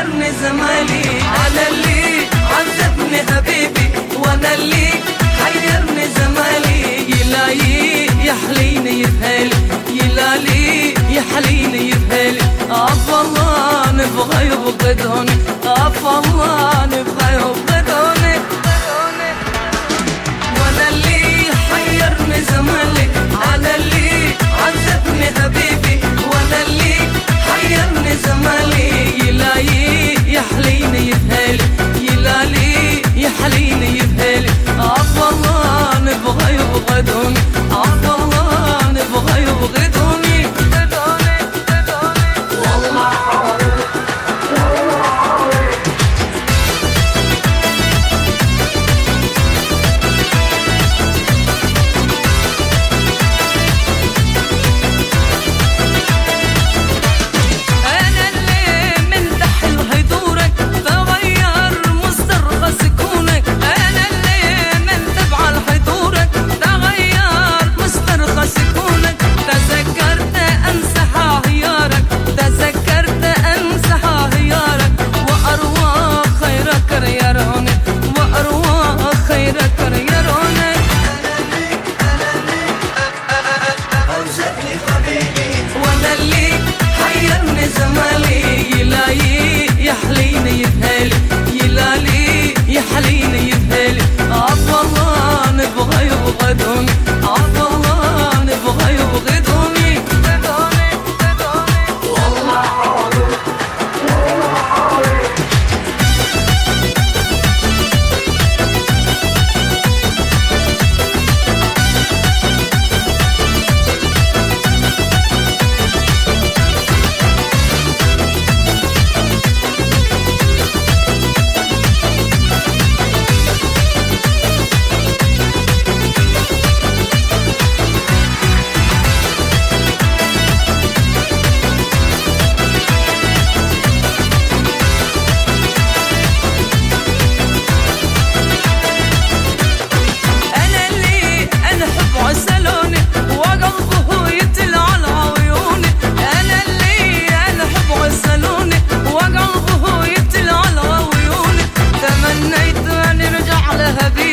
حيرني زمالي، أنا اللي عذبني حبيبي وأنا اللي حيرني زمالي. يلاقي يحليني يبهالي، يلاقي يحليني يبهالي. الله نبغى يبغضوني، الله نبغى يبغضوني. وانا اللي حيرني زمالي، انا اللي عذبني حبيبي وانا اللي حيرني زمالي. يلاقي يحليني يبهالي، يلاقي يحليني يبهالي. الله نبغى يبغضوني، الله نبغى يبغضوني. يحليني يبهالي، يلاقي يحليني يبهالي. الله نبغى يبغضوني، الله نبغى يبغضوني. تمنيت أن يرجع لها